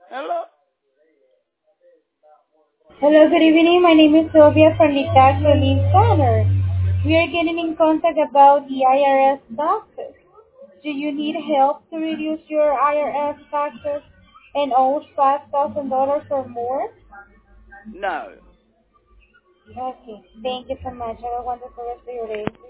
Hello? Hello, good evening. My name is Sylvia from the Tax Relief Center. We are getting in contact about the IRS taxes. Do you need help to reduce your IRS taxes and owe $5,000 or more? No. Okay, thank you so much. Have a wonderful rest of your day.